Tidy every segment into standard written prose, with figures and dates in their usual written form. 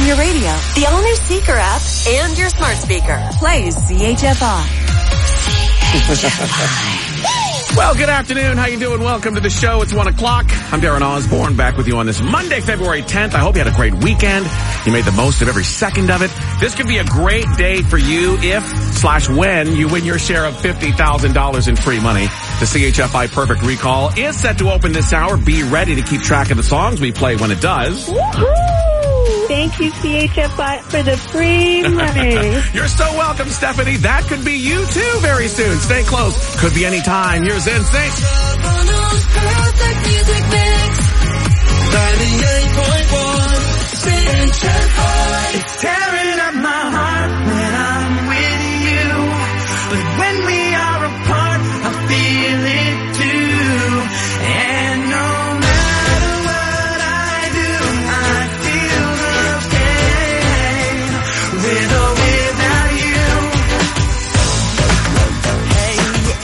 on your radio, the all-new Seeker app, and your smart speaker. Plays CHFI. Well, good afternoon. How you doing? Welcome to the show. It's 1 o'clock. I'm Darren Osborne, back with you on this Monday, February 10th. I hope you had a great weekend. You made the most of every second of it. This could be a great day for you if/when you win your share of $50,000 in free money. The CHFI Perfect Recall is set to open this hour. Be ready to keep track of the songs we play when it does. Woohoo! Thank you, CHFI, for the free money. You're so welcome, Stephanie. That could be you, too, very soon. Stay close. Could be any time. Here's NSYNC. 98.1 CHFI. It's tearing up my heart when I'm with you. But when we are apart, I feel it too. And no matter what I do, I feel the pain. With or without you. Hey.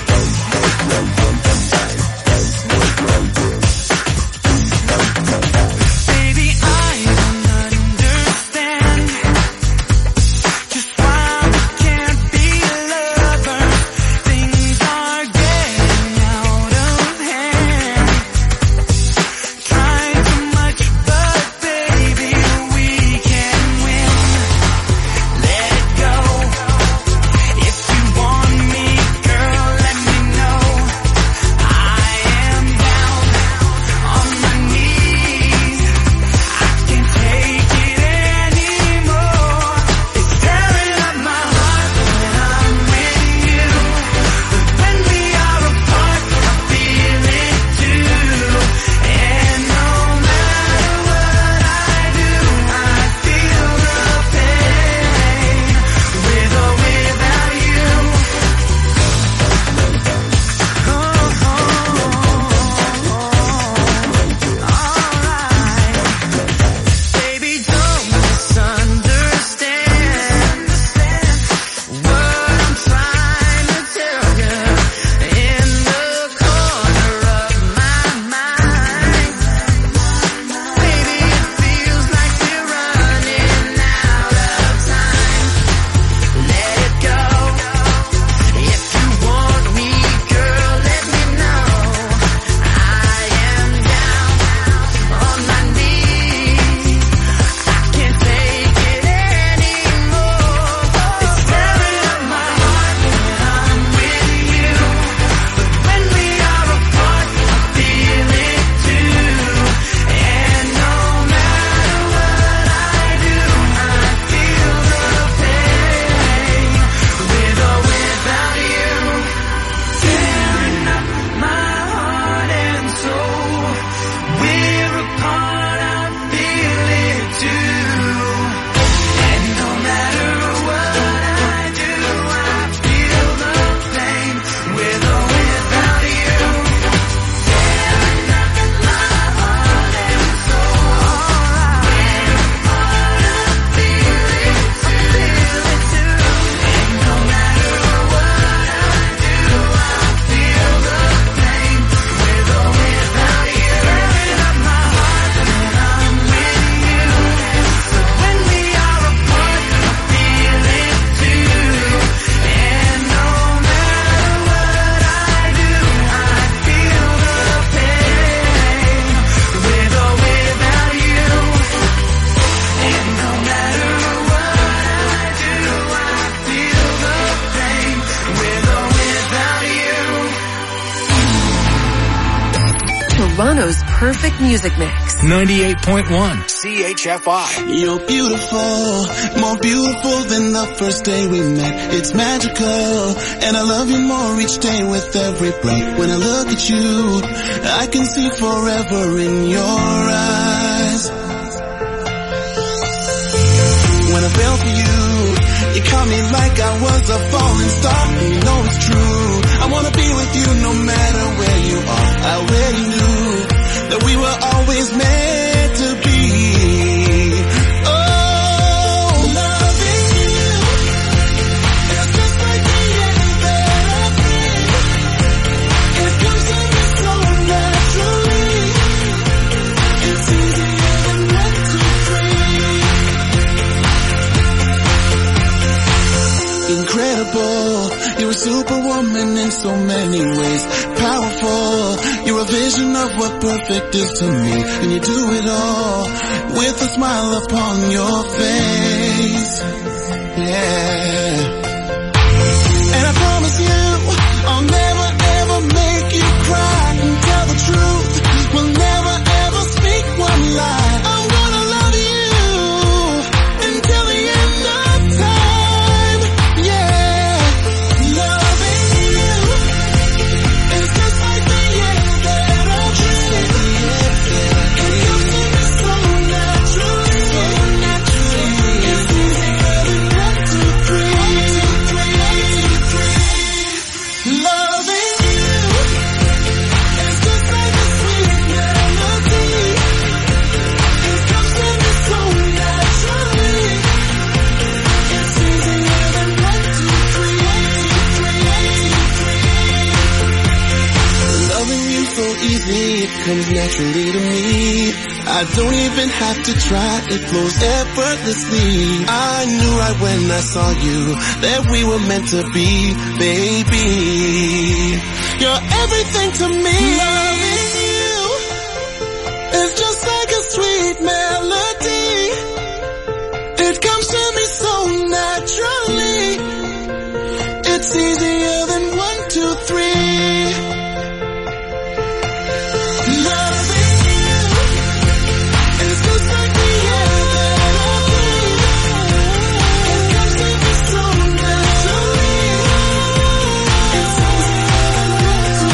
Baby, I don't understand just why we can't be lovers. Things are getting out of hand. Trying too much, but baby, we can win. Let it go. If you want me, girl, let me know. I am down on my knees. I can't take it anymore. It's tearing up my heart when I'm with you. But when we are apart, I feel it too. And no matter what I do, I feel the pain. With or without you. Alright. Baby, don't misunderstand what I'm trying to tell you. In the corner of my mind, baby, it feels like we're running out of time. Let it go. If you want me, girl, let me know. I am down on my knees. I can't take it anymore. It's tearing up my heart when I'm with you. But when we are apart, I feel it too. And no matter what I do, I feel the pain. With or without you. Tearing up my heart and soul. We're apart, I feel it too. And no matter what I do, I feel the pain. With or without you. Tearing up my heart and soul. We're apart, I feel it too. And no matter what I do, I feel the pain. With or without you. Tearing up my heart when I'm with you. But when we are apart, I feel it too. And no matter what I do, I feel the pain. With or without you. And no matter what I do, I feel the pain. With or without you. Toronto's perfect music mix. 98.1 CHFI. You're beautiful, more beautiful than the first day we met. It's magical, and I love you more each day with every breath. When I look at you, I can see forever in your eyes. When I fell for you, you caught me like I was a falling star. And you know it's true, I wanna be with you no matter where you are. I already knew that we were always meant to be. Oh, loving you is just like the air that I breathe. It comes to me so naturally. It's easier than 1, 2, 3. a superwoman in so many ways. Powerful, you're a vision of what perfect is to me. And you do it all with a smile upon your face. Yeah. And I promise you, I'll never ever make you cry and tell the truth. We'll never ever speak one lie. I'm gonna love you until the end of time. Yeah, loving you is just like the air that I breathe. It comes to me so naturally. It's easier than 1, 2, 3. Loving you is just like a sweet melody. It comes to me so naturally. It's easier than 1, 2, 3. Loving you so easy, it comes naturally to me. I don't even have to try, it flows effortlessly. I knew right when I saw you that we were meant to be, baby. You're everything to me. Loving you is just like a sweet melody. It comes to me so naturally. It's easier than 1, 2, 3. Loving you is just like the air that I breathe. It comes to me so naturally. It's easier than 1, 2,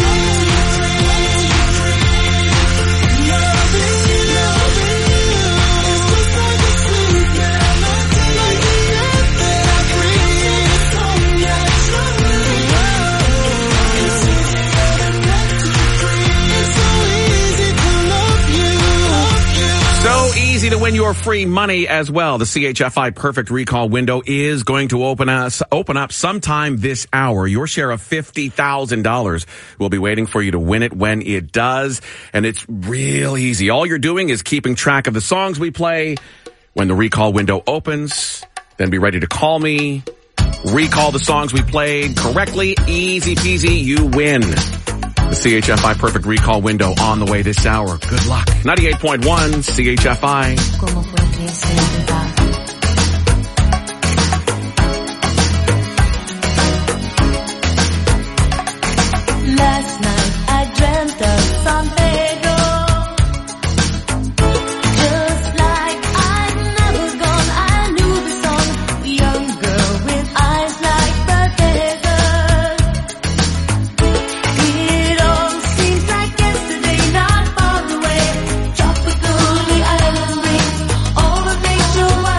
3. Loving you is just like a sweet melody. Like the air that I breathe. So naturally. It's easier than 1, 2, 3. It's so easy to love you. So easy to win your free money as well. The CHFI Perfect Recall window is going to open up sometime this hour. Your share of $50,000 will be waiting for you to win it when it does. And it's real easy. All you're doing is keeping track of the songs we play when the recall window opens. Then be ready to call me. Recall the songs we played correctly. Easy peasy. You win. The CHFI Perfect Recall window on the way this hour. Good luck. 98.1 CHFI. ¿Cómo fue que se va? Last night I dreamt of San Pedro, just like I'd never gone. I knew the song, young girl with eyes like the desert. It all seems like yesterday, not far away. Tropical, the island breeze, all the nature.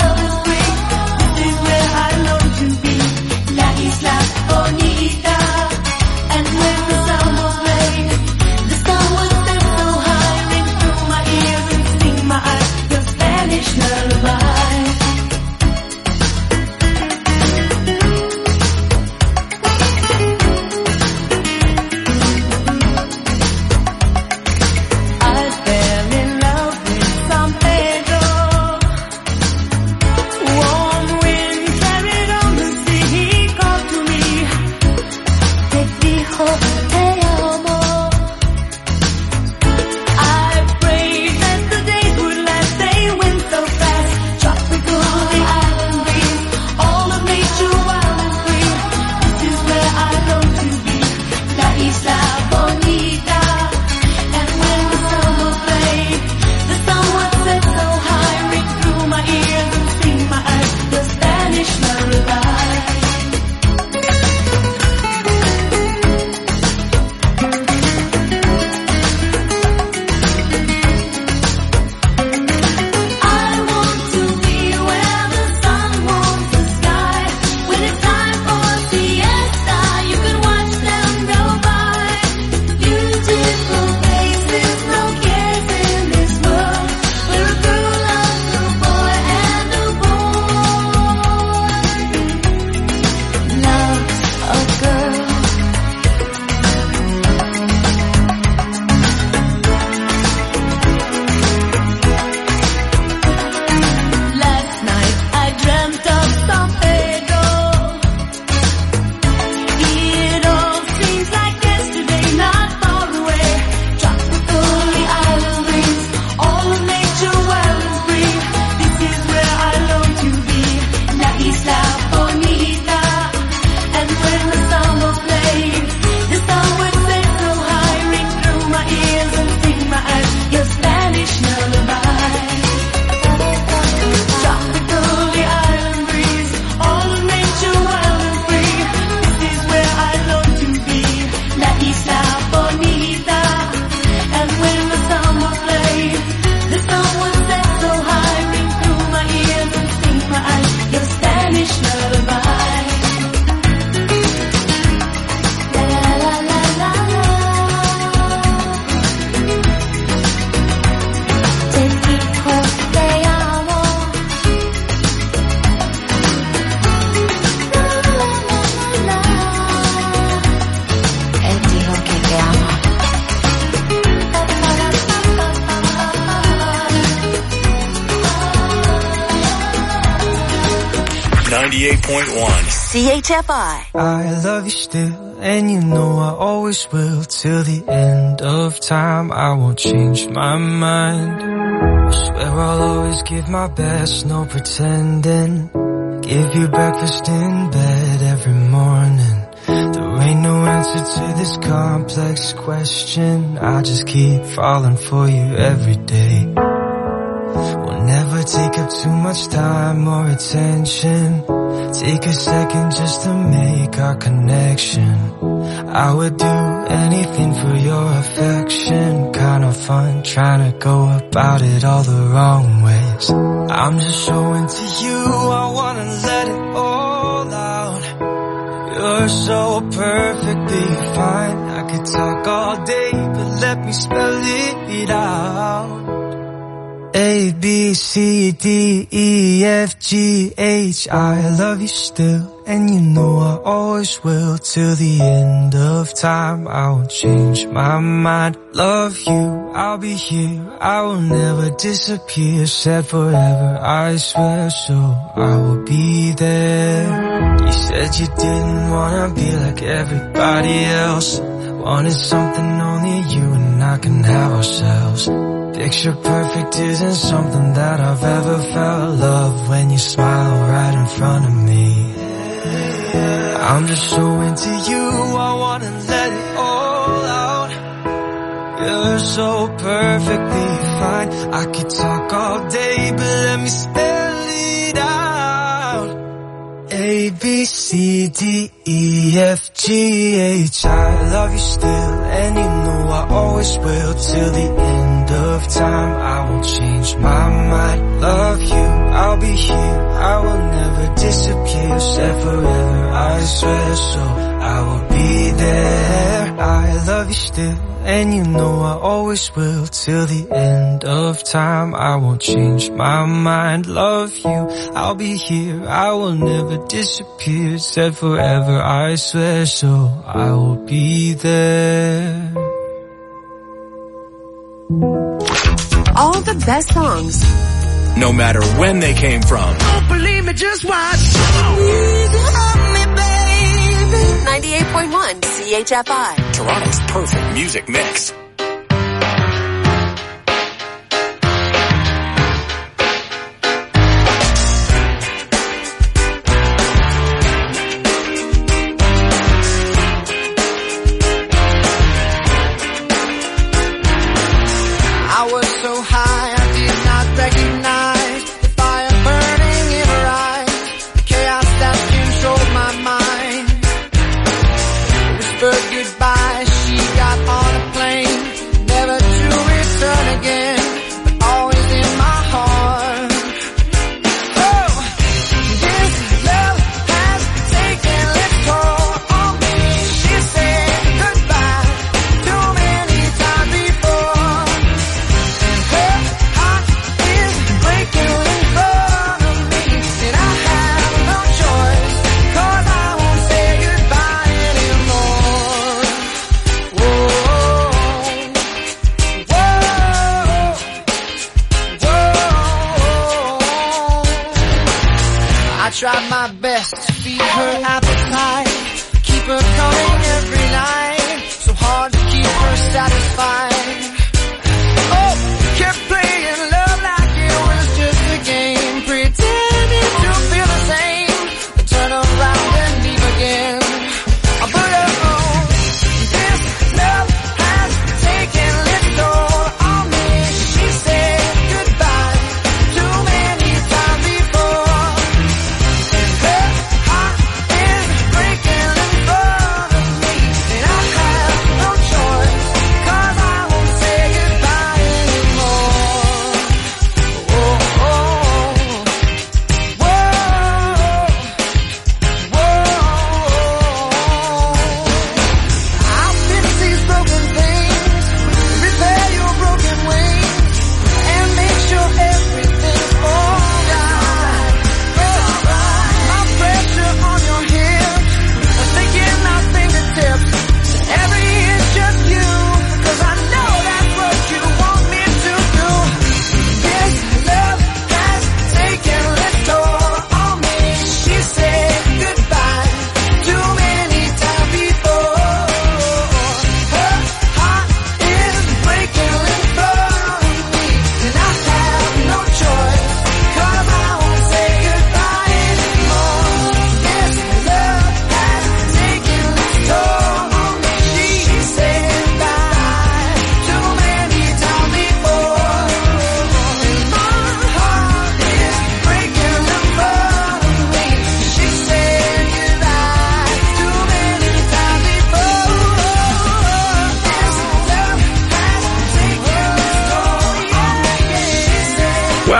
98.1 CHFI. I love you still, and you know I always will. Till the end of time, I won't change my mind. I swear I'll always give my best, no pretending. Give you breakfast in bed every morning. There ain't no answer to this complex question. I just keep falling for you every day. We'll never take up too much time or attention. Take a second just to make our connection. I would do anything for your affection. Kind of fun trying to go about it all the wrong ways. I'm just so into you, I wanna let it all out. You're so perfectly fine. I could talk all day, but let me spell it out. A, B, C, D, E, F, G, H. I love you still, and you know I always will. Till the end of time, I won't change my mind. Love you, I'll be here, I will never disappear. Said forever, I swear, so I will be there. You said you didn't wanna be like everybody else. Wanted something only you and I can have ourselves. Picture perfect isn't something that I've ever felt. Love when you smile right in front of me. I'm just so into you, I wanna let it all out. You're so perfectly fine. I could talk all day, but let me spell it out. A, B, C, D, E, F, G, H. I love you still, and you know I always will. Till the end of time, I won't change my mind. Love you, I'll be here, I will never disappear. Said forever, I swear, so I will be there. I love you still, and you know I always will. Till the end of time, I won't change my mind. Love you, I'll be here, I will never disappear. Said forever, I swear, so I will be there. All the best songs. No matter when they came from. Don't believe me, just watch. 98.1 CHFI. Toronto's perfect music mix. I was so high, I did not recognize the fire burning in her eyes, the chaos that controlled my mind. Whispered goodbye, she got on a plane, never to return again, but always in my heart. Oh, this love has taken its toll on me. She said goodbye too many times before. Her heart is breaking in front of me, and I have no choice, 'cause I won't say goodbye anymore. Whoa, whoa, whoa. I tried my best to feed her appetite, keep her coming every night, so hard to keep her satisfied. Oh, kept playing love like it was just a game, pretending to feel the same, then turn around and leave again. But oh, this love has taken its toll on me. She said goodbye too many times before, and her heart is breaking in front of me, and I have no choice, 'cause I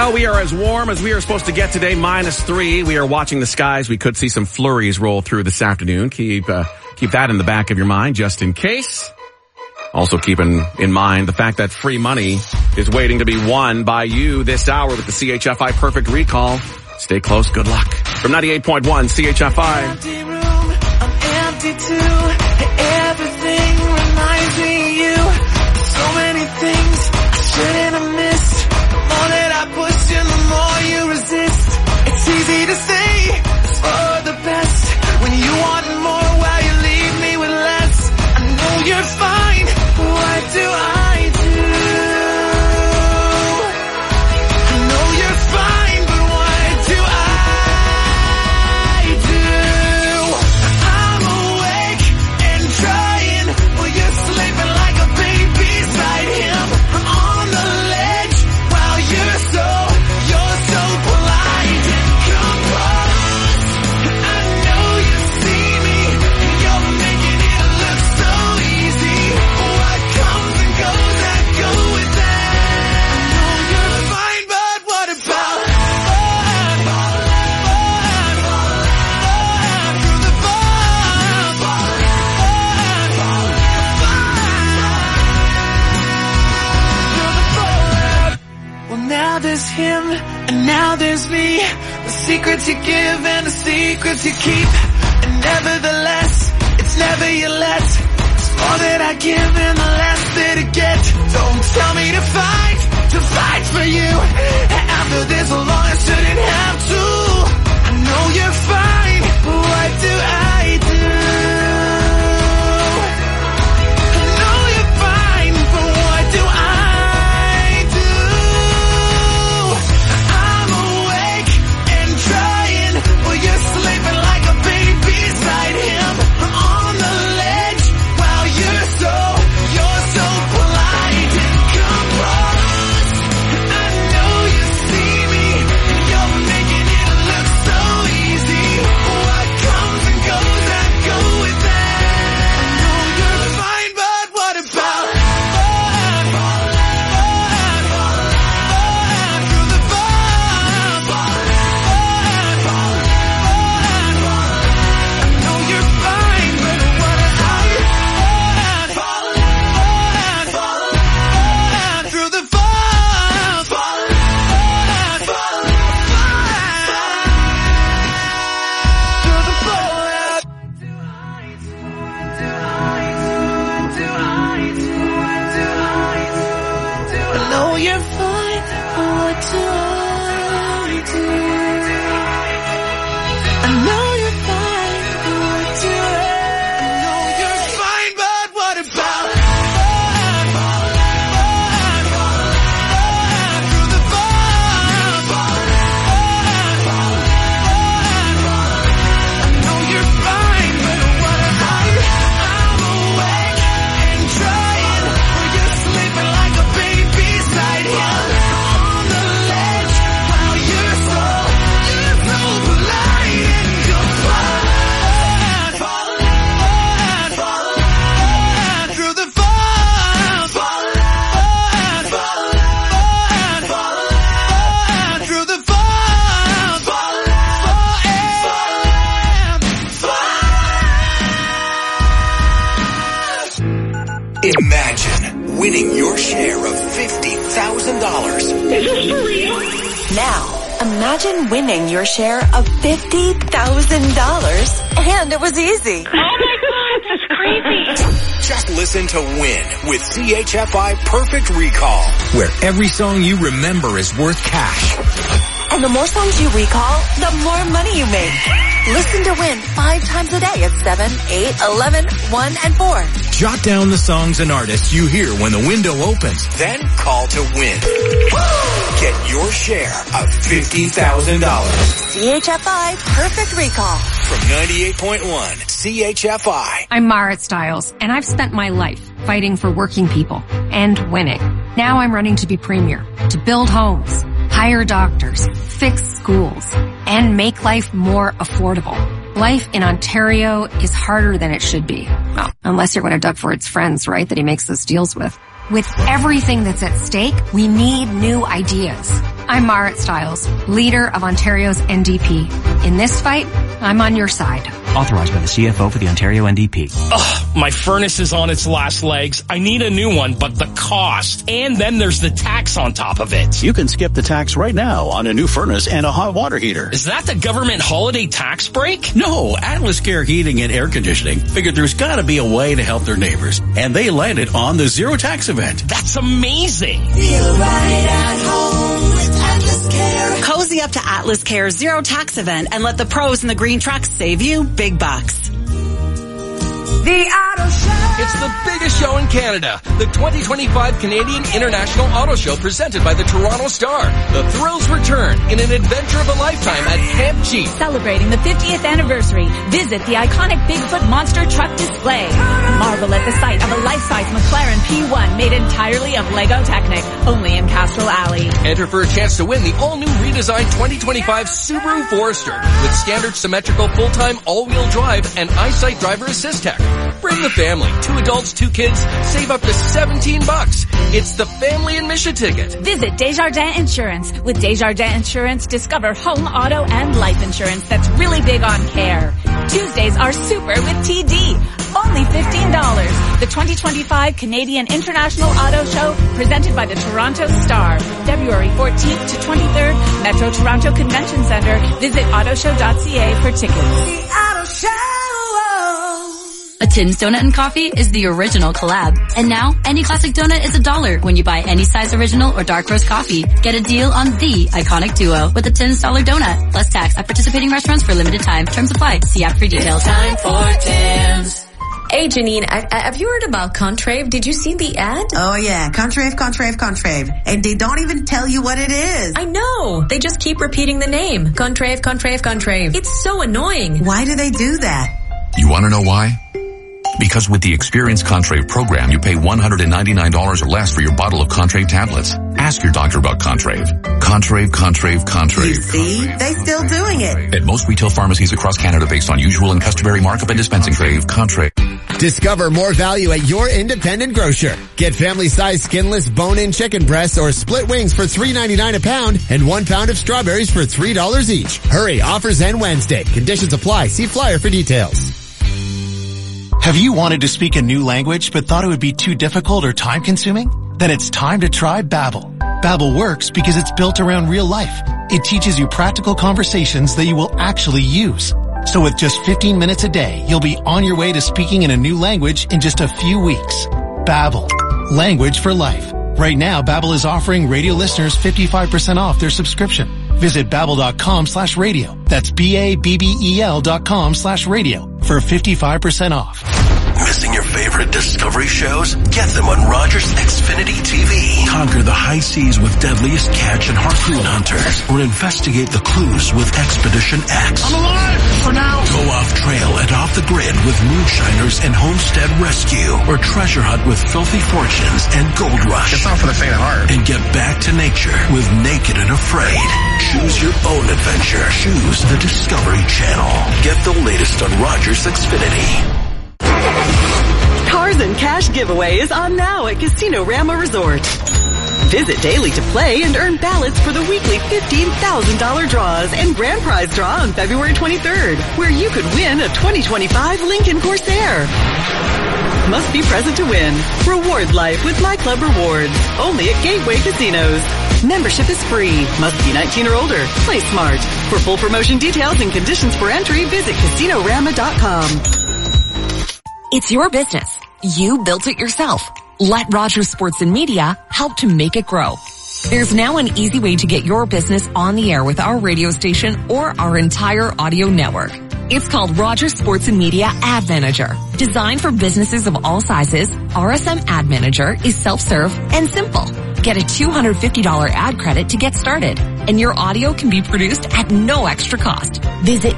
Well, we are as warm as we are supposed to get today, -3. We are watching the skies. We could see some flurries roll through this afternoon. Keep that in the back of your mind just in case. Also keeping in mind the fact that free money is waiting to be won by you this hour with the CHFI Perfect Recall. Stay close. Good luck. From 98.1 CHFI. Empty room, I'm empty too. Everything reminds me of you. So many things I shouldn't have missed. The more that I push you, the more you resist. It's easy to say it's for the best when you want more while you leave me with less. I know you're fine. What do I do? I know you're fine, but what do I do? I'm awake and trying while you're sleeping like a baby beside him. I'm on the ledge while you're so polite and composed. I know you see me, you're making it look so easy. What comes and goes, I go with that. I know you're fine, but what about through the Well, now there's him, and now there's me. The secrets you give and the secrets you keep. And nevertheless, it's never your less. It's more that I give and the less that I get. Don't tell me to fight for you. After this long, I shouldn't have to. I know you're fine, but what do I do? I know you're fine, but what do I do? I'm awake and trying while you're sleeping like a baby beside him. I'm on the ledge while you're so polite and composed. I know you see me, you're making it look so easy. What comes and goes, I go with that. I know you're fine, but what about through the I know you're fine, but what about through the I know you're fine, but what do I do? I know you're fine, but what do I know you're fine, but what about through the I know you're fine, but what about I'm awake and trying while you're sleeping like a baby beside him. On the ledge while you're so polite and composed. Through the through the Imagine winning your share of $50,000. Now, imagine winning your share of $50,000 and it was easy. Just listen to Win with CHFI Perfect Recall, where every song you remember is worth cash. And the more songs you recall, the more money you make. Listen to Win 5 times a day at 7, 8, 11, 1, and 4. Jot down the songs and artists you hear when the window opens. Then call to win. Get your share of $50,000. CHFI Perfect Recall. From 98.1 CHFI. I'm Marit Stiles, and I've spent my life fighting for working people and winning. Now I'm running to be premier, to build homes, hire doctors, fix schools, and make life more affordable. Life in Ontario is harder than it should be. Well, unless you're one of Doug Ford's friends, right, that he makes those deals with. With everything that's at stake, we need new ideas. I'm Marit Stiles, leader of Ontario's NDP. In this fight, I'm on your side. Authorized by the CFO for the Ontario NDP. Ugh, my furnace is on its last legs. I need a new one, but the cost. And then there's the tax on top of it. You can skip the tax right now on a new furnace and a hot water heater. Is that the government holiday tax break? No, Atlas Care Heating and Air Conditioning figured there's gotta be a way to help their neighbors. And they landed on the Zero Tax event. That's amazing. Feel right at home with Atlas Care. Cozy up to Atlas Care's Zero Tax event and let the pros in the green trucks save you big bucks. The Auto Show. It's the biggest show in Canada, the 2025 Canadian International Auto Show presented by the Toronto Star. The thrills return in an adventure of a lifetime at Camp Jeep. Celebrating the 50th anniversary, visit the iconic Bigfoot monster truck display. Marvel at the sight of a life-size McLaren P1 made entirely of Lego Technic, only in Castro Alley. Enter for a chance to win the all-new redesigned 2025 Subaru Forester with standard symmetrical full-time all-wheel drive and EyeSight driver assist tech. Bring the family, 2 adults, 2 kids, save up to $17. It's the family admission ticket. Visit Desjardins Insurance. With Desjardins Insurance, discover home, auto, and life insurance that's really big on care. Tuesdays are super with TD. Only $15. The 2025 Canadian International Auto Show presented by the Toronto Star. February 14th to 23rd, Metro Toronto Convention Center. Visit autoshow.ca for tickets. The Auto Show. A Tim's Donut and Coffee is the original collab. And now, any classic donut is $1 when you buy any size original or dark roast coffee. Get a deal on the iconic duo with a Tim's $1 donut, plus tax at participating restaurants for a limited time. Terms apply. See app for details. Time for Tim's. Hey, Janine, have you heard about Contrave? Did you see the ad? Oh, yeah. Contrave. And they don't even tell you what it is. I know. They just keep repeating the name. Contrave. It's so annoying. Why do they do that? You want to know why? Because with the Experience Contrave program, you pay $199 or less for your bottle of Contrave tablets. Ask your doctor about Contrave. Contrave. You see? They still doing it. At most retail pharmacies across Canada based on usual and customary markup and dispensing fee. Contrave. Discover more value at your independent grocer. Get family-sized skinless bone-in chicken breasts or split wings for $3.99 a pound and 1 pound of strawberries for $3 each. Hurry, offers end Wednesday. Conditions apply. See flyer for details. Have you wanted to speak a new language but thought it would be too difficult or time-consuming? Then it's time to try Babbel. Babbel works because it's built around real life. It teaches you practical conversations that you will actually use. So with just 15 minutes a day, you'll be on your way to speaking in a new language in just a few weeks. Babbel. Language for life. Right now, Babbel is offering radio listeners 55% off their subscription. Visit babbel.com/radio. That's BABBEL.com/radio for 55% off. Missing your favorite Discovery shows? Get them on Rogers Xfinity TV. Conquer the high seas with Deadliest Catch and Harpoon Hunters. Or investigate the clues with Expedition X. I'm alive for now. Go off trail and off the grid with Moonshiners and Homestead Rescue. Or treasure hunt with Filthy Fortunes and Gold Rush. It's not for the faint of heart. And get back to nature with Naked and Afraid. Choose your own adventure. Choose the Discovery Channel. Get the latest on Rogers Xfinity. Cars and Cash giveaway is on now at Casino Rama Resort. Visit daily to play and earn ballots for the weekly $15,000 draws and grand prize draw on February 23rd, where you could win a 2025 Lincoln Corsair. Must be present to win. Reward life with My Club Rewards. Only at Gateway Casinos. Membership is free. Must be 19 or older. Play smart. For full promotion details and conditions for entry, visit CasinoRama.com. It's your business. You built it yourself. Let Rogers Sports and Media help to make it grow. There's now an easy way to get your business on the air with our radio station or our entire audio network. It's called Rogers Sports and Media Ad Manager. Designed for businesses of all sizes, RSM Ad Manager is self-serve and simple. Get a $250 ad credit to get started, and your audio can be produced at no extra cost. Visit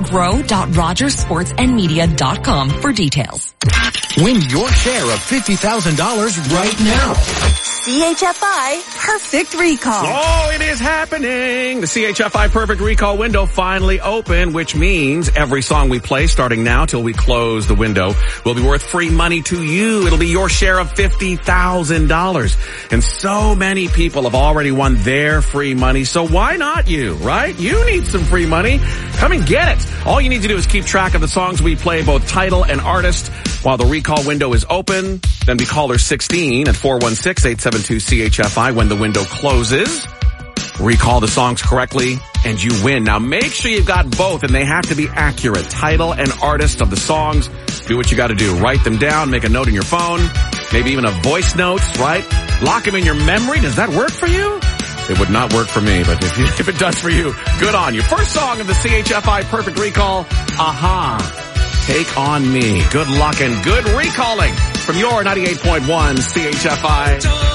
grow.rogersportsandmedia.com for details. Win your share of $50,000 right now. CHFI Perfect Recall. Oh, it is happening. The CHFI Perfect Recall window finally open, which means every song we play starting now till we close the window will be worth free money to you. It'll be your share of $50,000. And so many people have already won their free money, so why not you, right? You need some free money. Come and get it. All you need to do is keep track of the songs we play, both title and artist, while the recall window is open. Then be caller 16 at 416-872-CHFI when the window closes. Recall the songs correctly and you win. Now make sure you've got both and they have to be accurate. Title and artist of the songs. Do what you got to do. Write them down, make a note in your phone, maybe even a voice note, right? Lock them in your memory. Does that work for you? It would not work for me, but if it does for you, good on you. First song of the CHFI Perfect Recall, Aha. Take on Me. Good luck and good recalling from your 98.1 CHFI.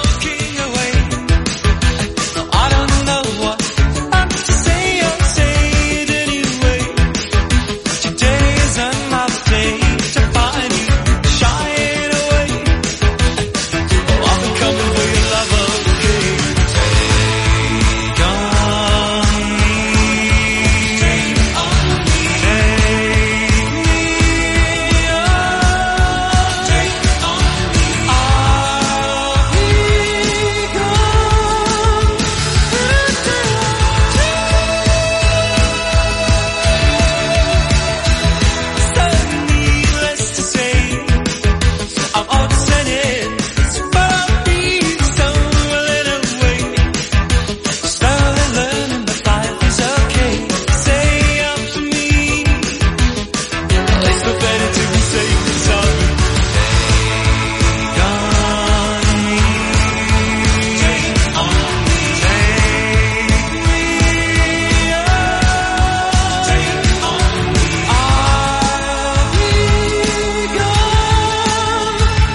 I don't know what I'm to say, I'll say it anyway. Today is another day to find you shying away. Oh, I've been coming for your love, okay. Take on me. Take on me. Take me on. Take on me. I'll be gone. Needless to say, I'm upset, but I'll be stolen away. Slowly learning that life is okay. Say up to me, it's no better to be safe than sorry. Take on me, take on me, take me on, take on me. I'll be gone.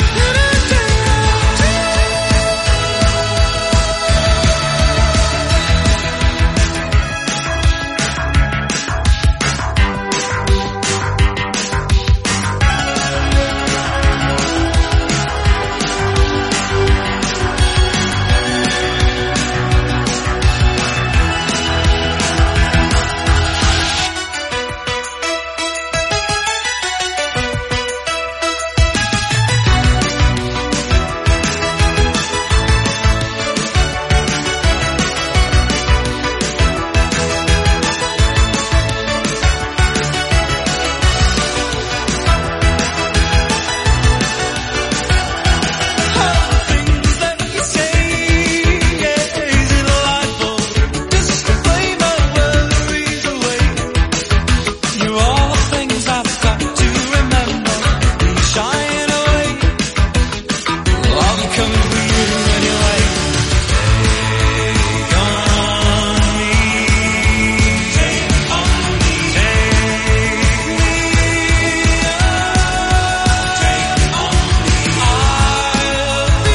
You're all the things I've got to remember. Shying away. Well, I'll be coming for you anyway. Take on me. Take on me. Take me on. Take on me. I'll be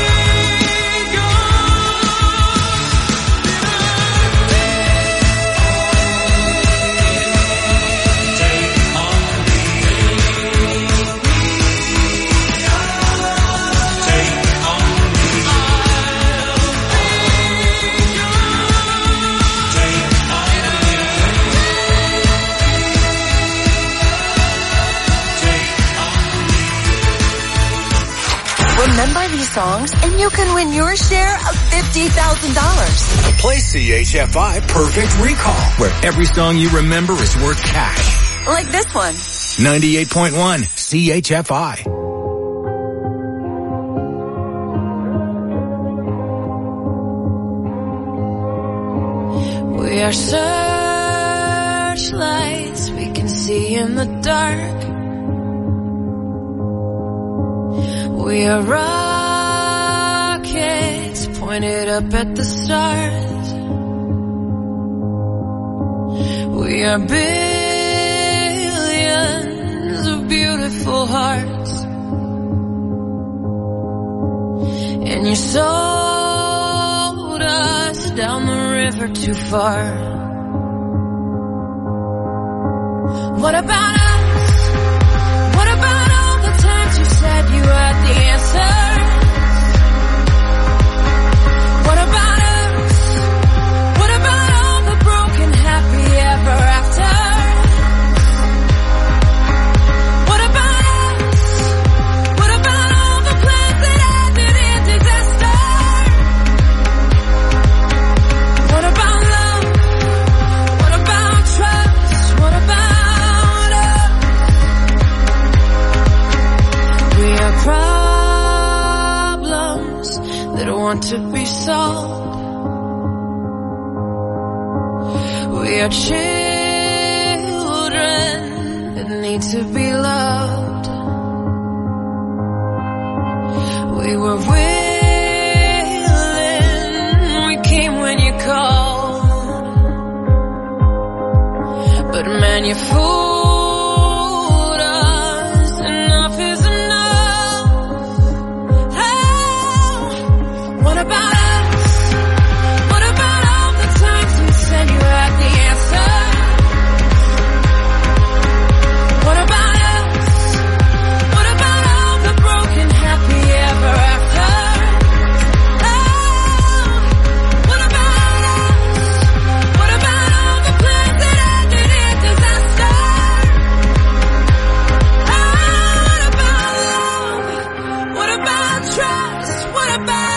Remember these songs and you can win your share of $50,000. Play CHFI Perfect Recall, where every song you remember is worth cash. Like this one. 98.1 CHFI. We are searchlights we can see in the dark. We are rockets pointed up at the stars. We are billions of beautiful hearts. And you sold us down the river too far. What about us? What about all the times you said you had the answer? We are children that need to be loved. We were willing, we came when you called. But man, you fooled us. Enough is enough. Oh, what about us? What about all the times we said you had the answer? What about us? What about all the broken happy ever after? Oh, what about us? What about all the plans that ended in disaster? Oh, what about love? What about trust? What about us?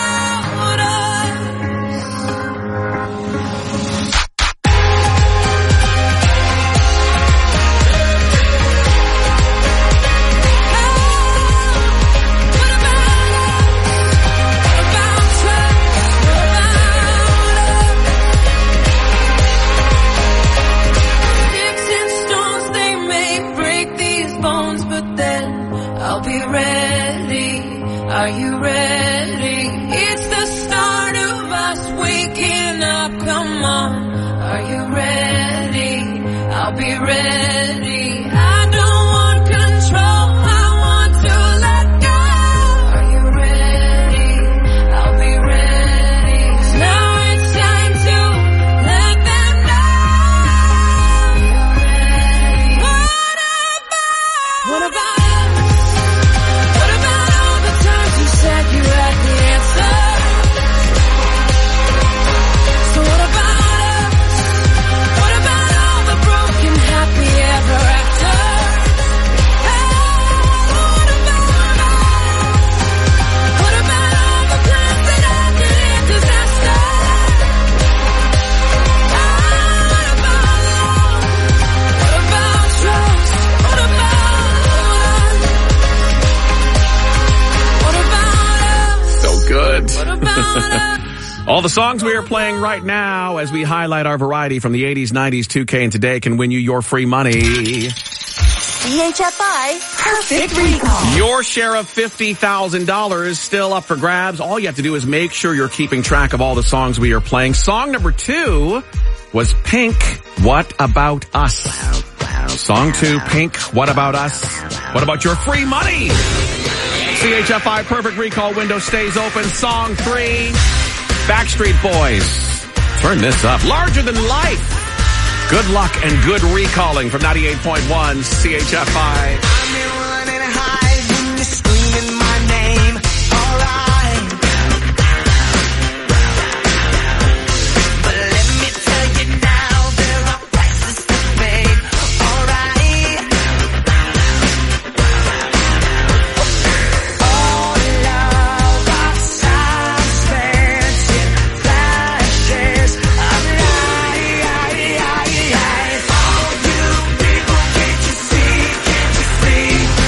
Sticks and stones, they may break these bones, but then I'll be ready. Are you ready? It's the start of us waking up. Come on. Are you ready? I'll be ready. I don't want control. I want to let go. Are you ready? I'll be ready. 'Cause now it's time to let them know. You're ready. What about us? What about all the times you said you had the answer? So what about us? What about all the broken happy ever after? Oh, what about us? What about all the plans that ended in disaster? Oh, what about love? What about trust? What about us? What about us? So good. What about us? All the songs we are playing right now as we highlight our variety from the 80s, 90s, 2K, and today can win you your free money. CHFI Perfect Recall. Your share of $50,000 still up for grabs. All you have to do is make sure you're keeping track of all the songs we are playing. Song number 2 was Pink, What About Us? Song 2, Pink, What About Us? What about your free money? CHFI Perfect Recall window stays open. Song 3, Backstreet Boys. Turn this up. Larger Than Life. Good luck and good recalling from 98.1 CHFI. See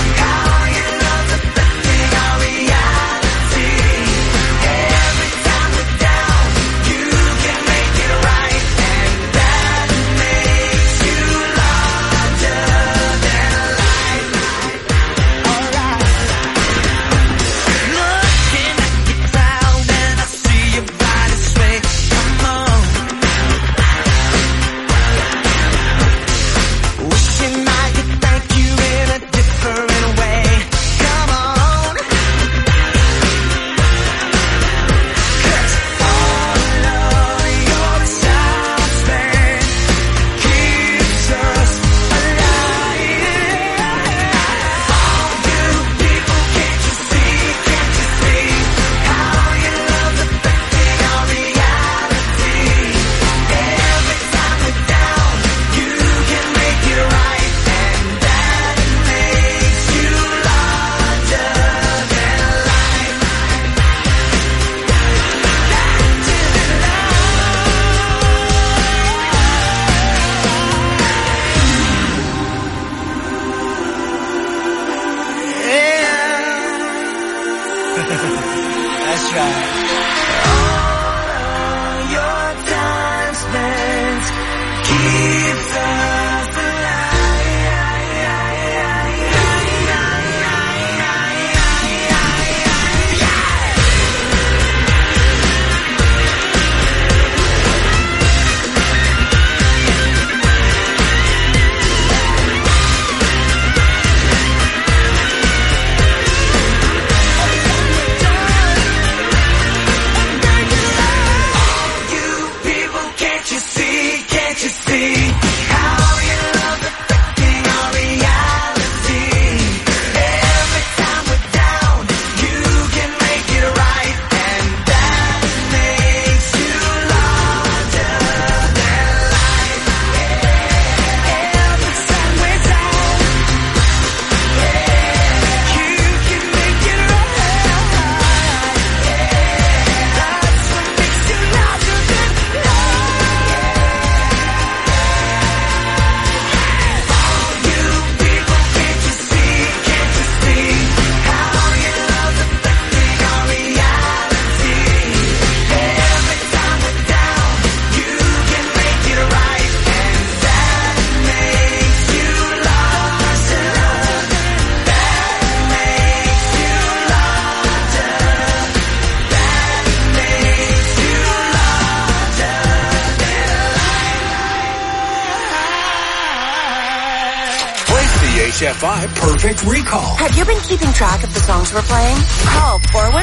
CHFI Perfect Recall. Have you been keeping track of the songs we're playing? Call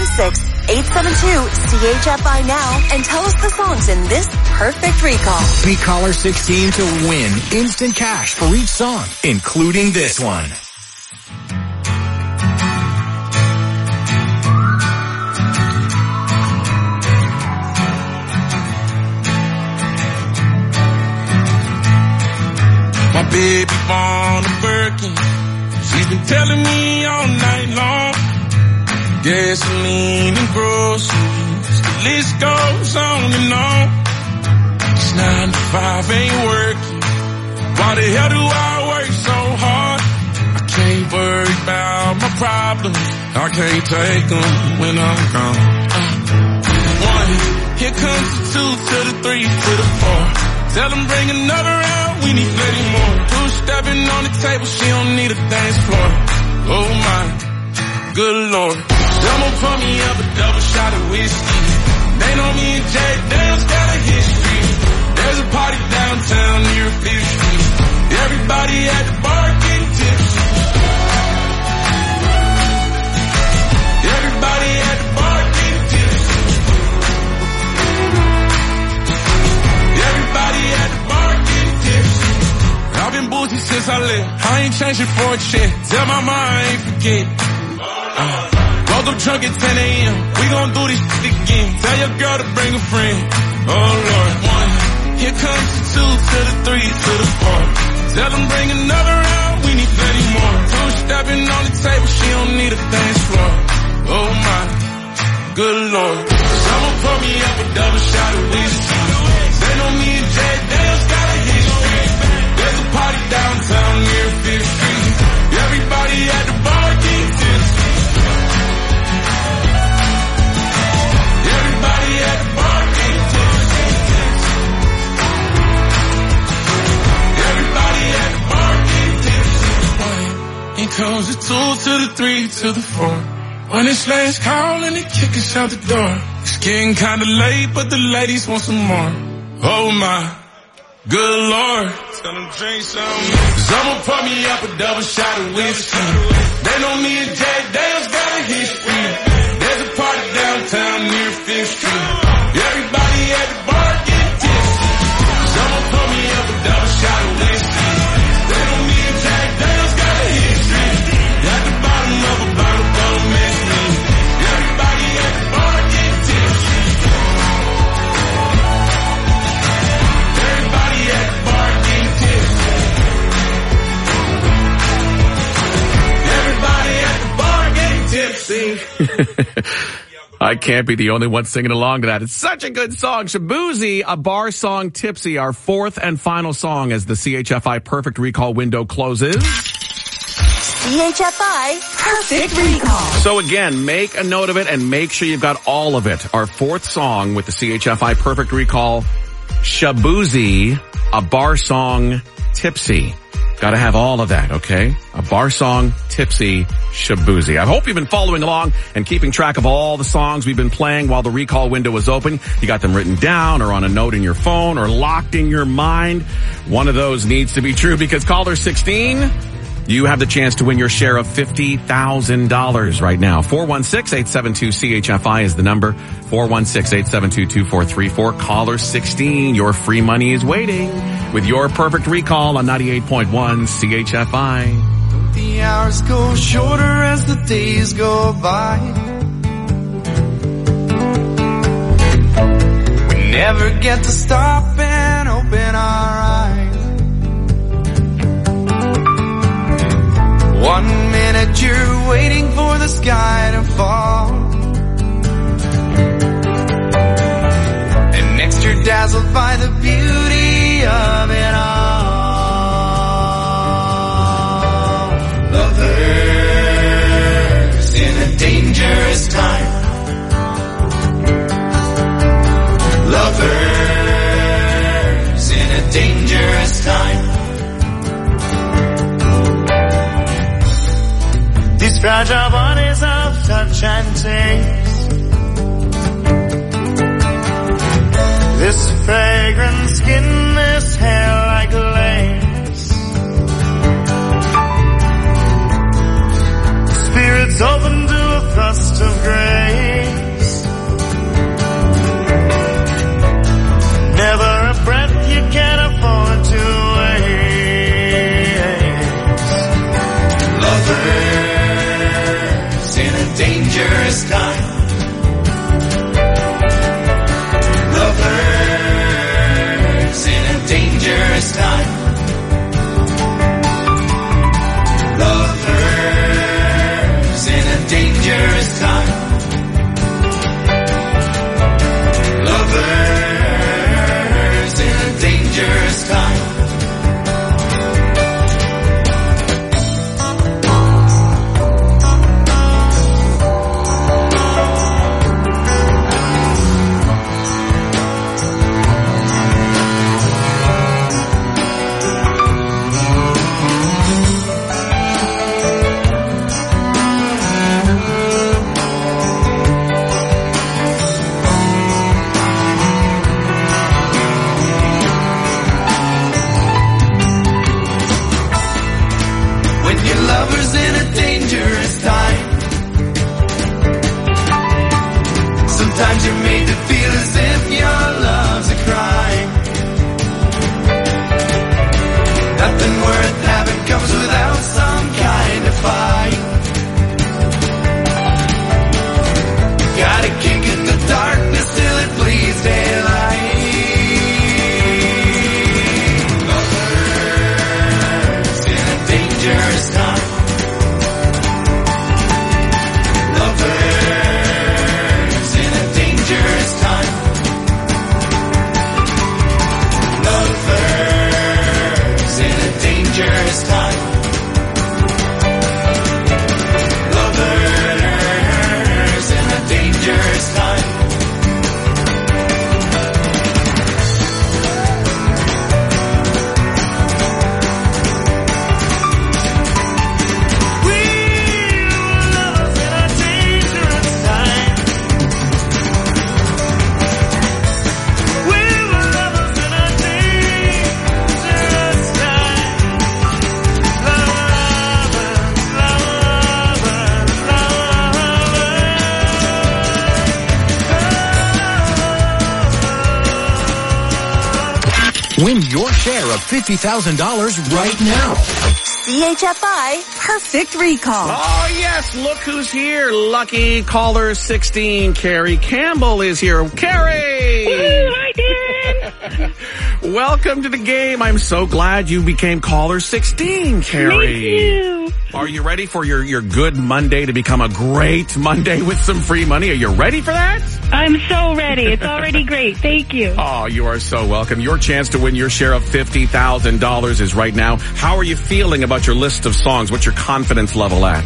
416-872-CHFI now and tell us the songs in this Perfect Recall. Be caller 16 to win instant cash for each song, including this one. My baby born a Birkin. She's been telling me all night long. Gasoline and groceries, the list goes on and on. This 9 to 5 ain't working. Why the hell do I work so hard? I can't worry about my problems. I can't take them when I'm gone. 1, here comes the 2 to the 3 to the 4. Tell them bring another round, we need plenty more. 2 stepping on the table, she don't need a dance floor. Oh my, good lord. Someone pour me up a double shot of whiskey. They know me and Jay Dale's got a history. There's a party downtown near 5th Street. Everybody at the bar getting tipsy. Everybody at the bar getting tipsy. Everybody at the bar getting tipsy. I've been boozy since I left. I ain't changing for a check. Tell my mom I ain't forget. Woke up drunk at 10 a.m. We gon' do this shit again. Tell your girl to bring a friend. Oh Lord. 1, here comes the 2 to the 3 to the 4. Tell them bring another round. We need plenty more. 2 stepping on the table. She don't need a dance floor. Oh my, good lord. Someone pour me up a double shot of whiskey. They know me and Jay Dale's got a history. There's a party downtown near 5th Street. Everybody at the bar getting tipsy. Everybody at the bar getting tipsy. Everybody at the bar getting tipsy. Here comes the 2 to the 3 to the 4. When it's last call and they kick us out the door. It's getting kinda late, but the ladies want some more. Oh my, good lord. Tell them drink some. Someone pour me up a double shot of whiskey. They know me and Jay Dale's got a history. There's a party downtown near 5th Street. Everybody at the bar getting tipsy. Someone pour me up a double shot of whiskey. They know me and Jay Dale's got a history. At the bottom of a bottle, don't mess me. Everybody at the bar getting tipsy. Everybody at the bar getting tipsy. Everybody at the bar getting tipsy. I can't be the only one singing along to that. It's such a good song. Shaboozey, a bar song, Tipsy, our 4th and final song as the CHFI Perfect Recall window closes. CHFI Perfect Recall. So again, make a note of it and make sure you've got all of it. Our 4th song with the CHFI Perfect Recall, Shaboozey, a bar song, Tipsy. Got to have all of that, okay? A bar song, Tipsy, Shaboozey. I hope you've been following along and keeping track of all the songs we've been playing while the recall window was open. You got them written down or on a note in your phone or locked in your mind. One of those needs to be true because caller 16, you have the chance to win your share of $50,000 right now. 416-872-CHFI is the number. 416-872-2434. Caller 16, your free money is waiting with your perfect recall on 98.1 CHFI. Don't the hours go shorter as the days go by? We never get to stop and open our eyes. 1 minute you're waiting for the sky to fall, and next you're dazzled by the beauty of it all. Lovers in a dangerous time. Lovers in a dangerous time. These fragile bodies of touch and taste, this fragrant skin, this hair like lace, spirits open to a thrust of grace. Never a breath you can afford to waste. Lovers in a dangerous time. Lovers in a dangerous time. Lovers in a dangerous time. Lovers in a dangerous time. Sometimes you're made to feel as if your love's a crime. Nothing worth having comes without some kind of fight. Gotta kick in the darkness till it bleeds daylight. Lovers in a dangerous time. Lovers in a dangerous time. Lovers in a dangerous time. Lovers in a dangerous time. We were lovers in a dangerous time. We were lovers in a dangerous time. Win your share of $50,000 right now. CHFI Perfect Recall. Oh, yes. Look who's here. Lucky caller 16. Carrie Campbell is here. Carrie! Woo, hi, Dan. Welcome to the game. I'm so glad you became caller 16, Carrie. Thank you. Are you ready for your good Monday to become a great Monday with some free money? Are you ready for that? I'm so ready. It's already great. Thank you. Oh, you are so welcome. Your chance to win your share of $50,000 is right now. How are you feeling about your list of songs? What's your confidence level at?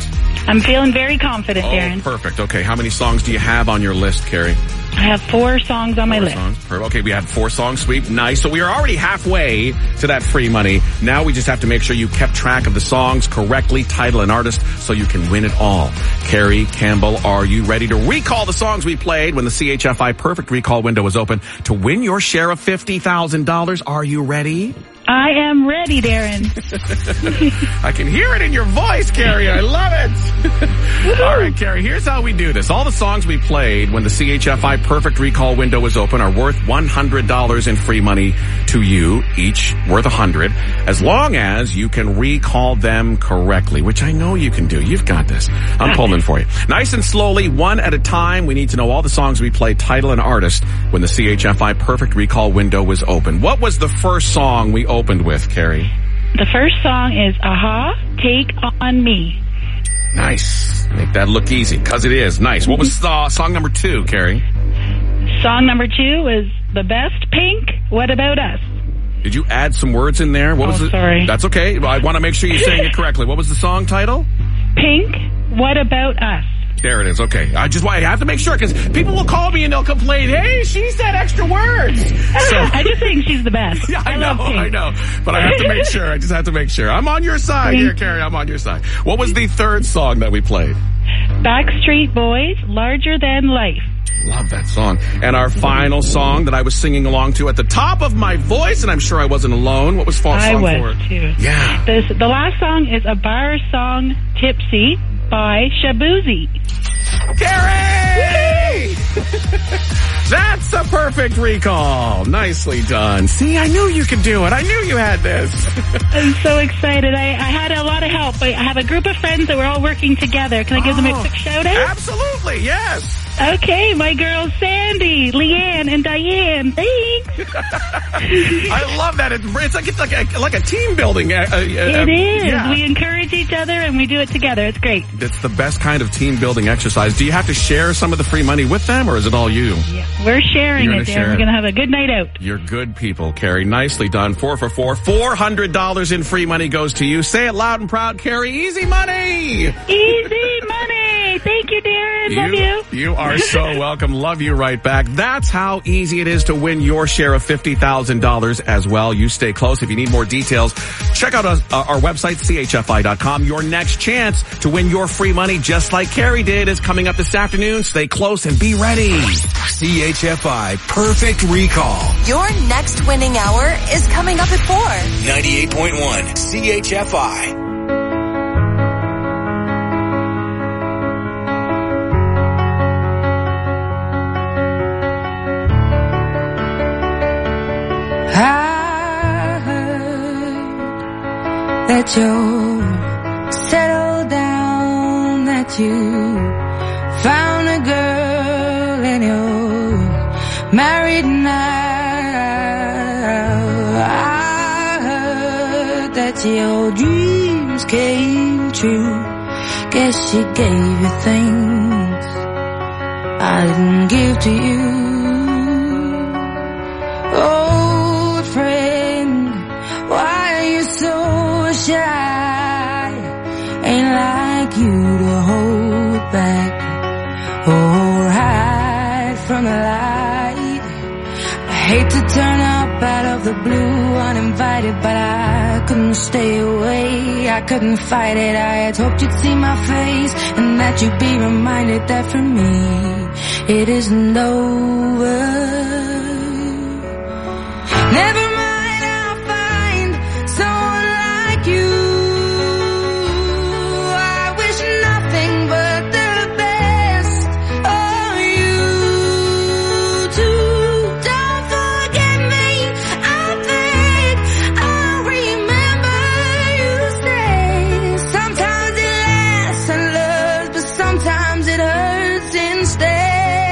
I'm feeling very confident, Oh, Darren. perfect. Okay, how many songs do you have on your list, Carrie? I have 4 songs on my list. Okay, we have 4 songs, sweep. Nice. So we are already halfway to that free money. Now we just have to make sure you kept track of the songs correctly, title and artist, so you can win it all. Carrie Campbell, are you ready to recall the songs we played when the CHFI Perfect Recall window was open to win your share of $50,000? Are you ready? I am ready, Darren. I can hear it in your voice, Carrie. I love it. All right, Carrie, here's how we do this. All the songs we played when the CHFI Perfect Recall window was open are worth $100 in free money to you, each worth $100, as long as you can recall them correctly, which I know you can do. You've got this. I'm pulling for you. Nice and slowly, one at a time, we need to know all the songs we played, title and artist, when the CHFI Perfect Recall window was open. What was the first song we opened with, Carrie? The first song is Aha, Take On Me. Nice. Make that look easy, because it is. Nice. What was song number 2, Carrie? Song number 2 is The Best, Pink, What About Us? Did you add some words in there? What was it? Sorry. That's okay. I want to make sure you're saying it correctly. What was the song title? Pink, What About Us? There it is. Okay. I have to make sure, because people will call me and they'll complain, hey, she said extra words. So, I just think she's the best. Yeah, I know. But I have to make sure. I just have to make sure. I'm on your side here, Carrie. I'm on your side. What was the third song that we played? Backstreet Boys, Larger Than Life. Love that song. And our final song that I was singing along to at the top of my voice, and I'm sure I wasn't alone. What was song 4? I was, too. Yeah. The last song is a bar song, Tipsy, by Shabuzi. Carrie! That's a perfect recall. Nicely done. See, I knew you could do it. I knew you had this. I'm so excited. I had a lot of help. I have a group of friends that were all working together. Can I give them a quick shout out? Absolutely, yes. Okay, my girls Sandy, Leanne, and Diane. Thanks. I love that. It's like a team building. It is. Yeah. We encourage each other and we do it together. It's great. It's the best kind of team building exercise. Do you have to share some of the free money with them, or is it all you? Yeah, we're sharing it, Dan. We're going to have a good night out. You're good people, Carrie. Nicely done. 4 for 4. $400 in free money goes to you. Say it loud and proud, Carrie. Easy money. Easy money. Thank you, Darren. Love you. You are so welcome. Love you right back. That's how easy it is to win your share of $50,000 as well. You stay close. If you need more details, check out our website, chfi.com. Your next chance to win your free money, just like Carrie did, is coming up this afternoon. Stay close and be ready. CHFI Perfect Recall. Your next winning hour is coming up at 4. 98.1 CHFI. I heard that you're settled down, that you found a girl and you're married now. I heard that your dreams came true. Guess she gave you things I didn't give to you. Old friend, why are you so shy? Ain't like you to hold back or hide from the light. I hate to turn up out of the blue uninvited, but I couldn't stay away. I couldn't fight it. I had hoped you'd see my face and that you'd be reminded that for me it isn't over. Never mind, I'll find someone like you. I wish nothing but the best of you too. Don't forget me, I think I'll remember you say. Sometimes it lasts and loves, but sometimes it hurts instead.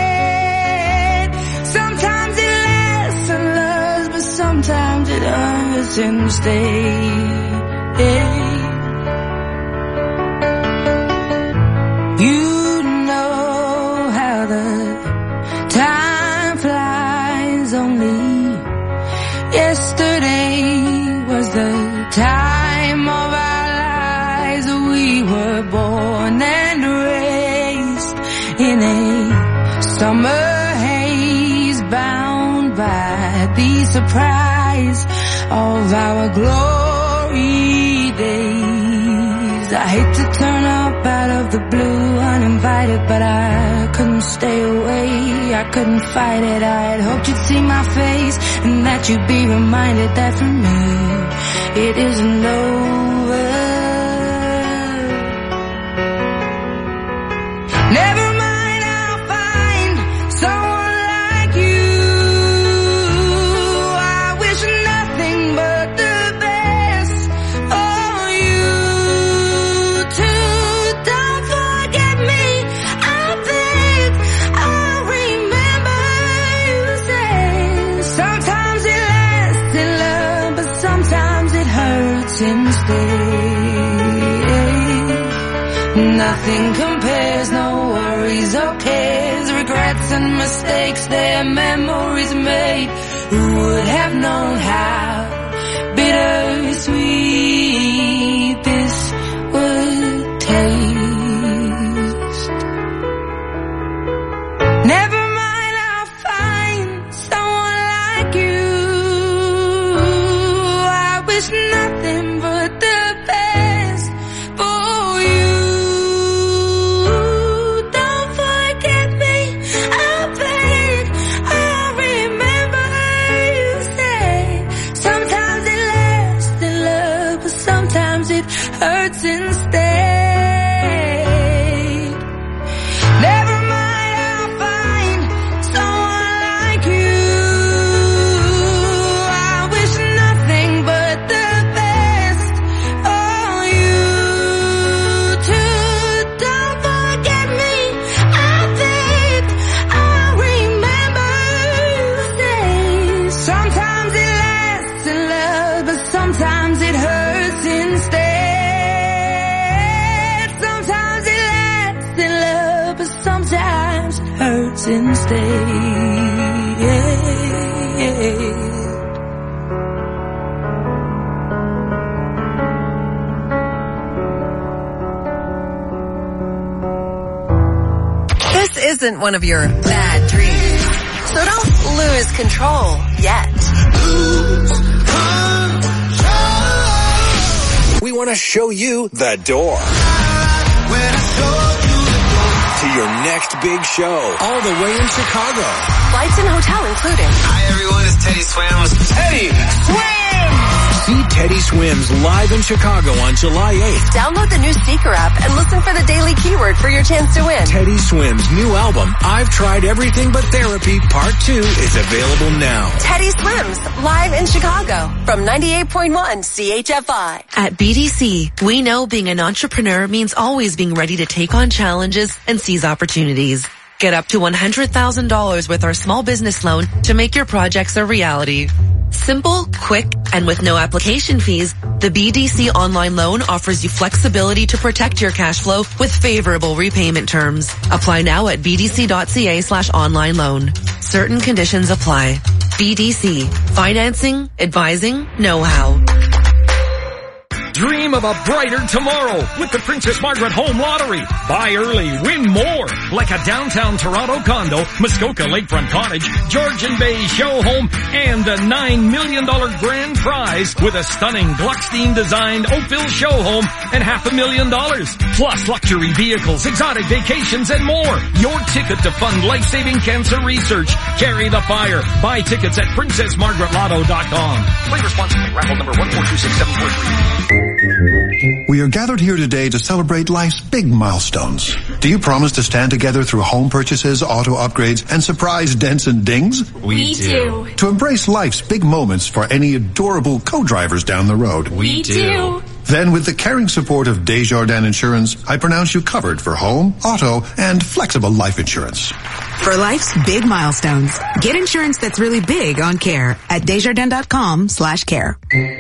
Sometimes it lasts and loves, but sometimes it hurts instead. You know how the time flies. Only yesterday was the time of our lives. We were born and prize of our glory days. I hate to turn up out of the blue uninvited, but I couldn't stay away, I couldn't fight it. I had hoped you'd see my face and that you'd be reminded that for me it isn't over. Never mind, I'll find someone like you. I wish nothing but the best for you too. Don't forget me, I beg. I remember you said sometimes it lasts in love, but sometimes it hurts instead. Nothing compares, no worries or cares, regrets and mistakes, their memories made. Who would have known how bittersweet this would taste? Never mind, I'll find someone like you. I wish nothing but the best for you. Don't forget me, I beg. I remember you said sometimes it lasts in love, but sometimes it hurts instead. Never mind, I'll find someone like you. I wish nothing but the best for you too. Don't forget me, I beg. I remember you say sometimes it lasts in love, but sometimes it hurts instead. Sometimes it lasts in love, but sometimes it hurts instead. This isn't one of your bad dreams, so don't lose control yet. We want to show you the door to your next big show, all the way in Chicago. Flights and hotel included. Hi everyone, it's Teddy Swims. Teddy Swims! See Teddy Swims live in Chicago on July 8th. Download the new Speaker app and listen for the daily keyword for your chance to win. Teddy Swims' new album, I've Tried Everything But Therapy, Part 2, is available now. Teddy Swims, live in Chicago from 98.1 CHFI. At BDC, we know being an entrepreneur means always being ready to take on challenges and seize opportunities. Get up to $100,000 with our small business loan to make your projects a reality. Simple, quick, and with no application fees, the BDC online loan offers you flexibility to protect your cash flow with favorable repayment terms. Apply now at bdc.ca/online loan. Certain conditions apply. BDC. Financing, advising, know-how. Dream of a brighter tomorrow with the Princess Margaret Home Lottery. Buy early, win more. Like a downtown Toronto condo, Muskoka Lakefront Cottage, Georgian Bay show home, and the $9 million grand prize with a stunning Gluckstein-designed Oakville show home and $500,000. Plus luxury vehicles, exotic vacations, and more. Your ticket to fund life-saving cancer research. Carry the fire. Buy tickets at PrincessMargaretLotto.com. Play responsibly. Raffle number 1426743. We are gathered here today to celebrate life's big milestones. Do you promise to stand together through home purchases, auto upgrades, and surprise dents and dings? We do. To embrace life's big moments for any adorable co-drivers down the road? We do. Then with the caring support of Desjardins Insurance, I pronounce you covered for home, auto, and flexible life insurance. For life's big milestones, get insurance that's really big on care at Desjardins.com/care.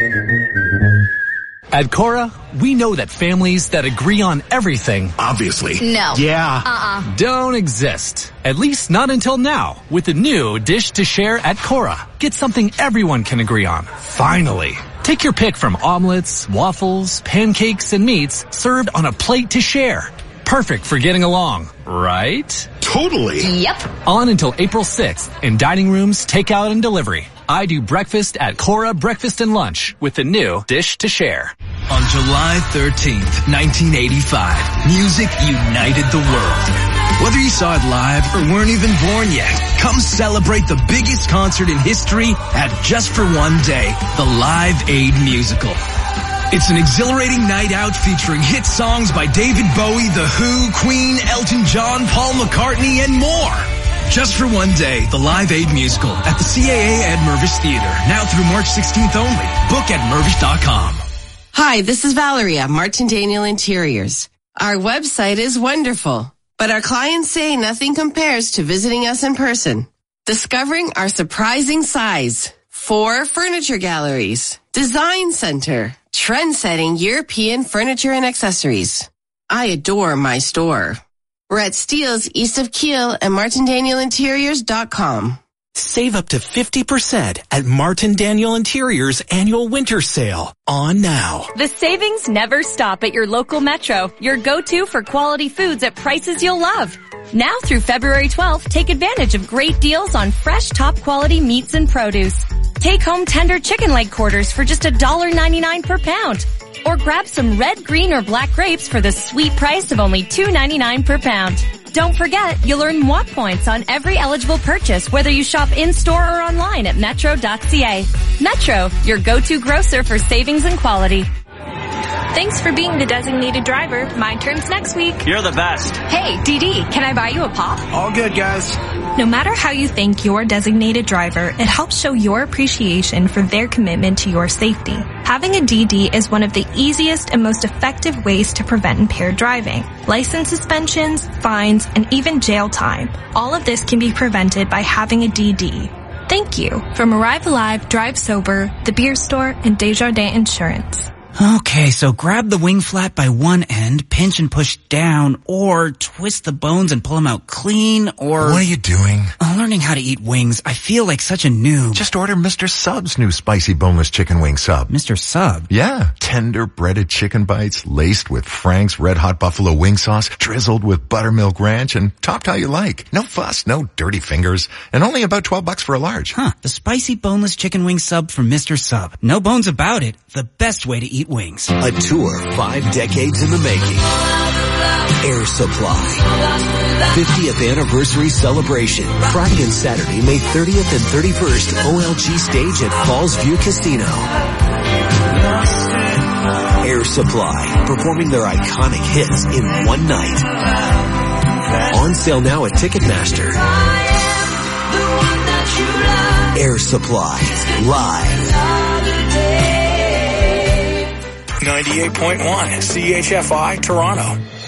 At Cora, we know that families that agree on everything, obviously, No. yeah, don't exist. At least not until now, with the new Dish to Share at Cora. Get something everyone can agree on. Finally. Take your pick from omelets, waffles, pancakes, and meats served on a plate to share. Perfect for getting along, right? Totally. Yep. On until April 6th in dining rooms, takeout, and delivery. I do breakfast at Cora Breakfast and Lunch with the new Dish to Share. On July 13th, 1985, music united the world. Whether you saw it live or weren't even born yet, come celebrate the biggest concert in history at Just for One Day, the Live Aid Musical. It's an exhilarating night out featuring hit songs by David Bowie, The Who, Queen, Elton John, Paul McCartney, and more. Just for One Day, the Live Aid Musical at the CAA at Mirvish Theater. Now through March 16th only. Book at Mirvish.com. Hi, this is Valeria, Martin Daniel Interiors. Our website is wonderful, but our clients say nothing compares to visiting us in person. Discovering our surprising size, 4 furniture galleries, design center, trend-setting European furniture and accessories. I adore my store. We're at Steeles east of Kiel and martindaniel.interiors.com. Save up to 50% at Martin Daniel Interiors annual winter sale. On now. The savings never stop at your local Metro, your go-to for quality foods at prices you'll love. Now through February 12th, take advantage of great deals on fresh, top-quality meats and produce. Take home tender chicken leg quarters for just $1.99 per pound. Or grab some red, green, or black grapes for the sweet price of only $2.99 per pound. Don't forget, you'll earn MOI points on every eligible purchase, whether you shop in-store or online at metro.ca. Metro, your go-to grocer for savings and quality. Thanks for being the designated driver. My turn's next week. You're the best. Hey, DD, can I buy you a pop? All good, guys. No matter how you thank your designated driver, it helps show your appreciation for their commitment to your safety. Having a DD is one of the easiest and most effective ways to prevent impaired driving. License suspensions, fines, and even jail time. All of this can be prevented by having a DD. Thank you. From Arrive Alive, Drive Sober, The Beer Store, and Desjardins Insurance. Okay, so grab the wing flat by one end, pinch and push down, or twist the bones and pull them out clean, or... What are you doing? Learning how to eat wings. I feel like such a noob. Just order Mr. Sub's new spicy boneless chicken wing sub. Mr. Sub? Yeah. Tender breaded chicken bites laced with Frank's Red Hot Buffalo wing sauce, drizzled with buttermilk ranch, and topped how you like. No fuss, no dirty fingers, and only about $12 for a large. Huh. The spicy boneless chicken wing sub from Mr. Sub. No bones about it. The best way to eat wings. A tour 5 decades in the making. Air Supply. 50th anniversary celebration. Friday and Saturday, May 30th and 31st, OLG stage at Falls View Casino. Air Supply, performing their iconic hits in one night. On sale now at Ticketmaster. Air Supply, live. 98.1 CHFI Toronto.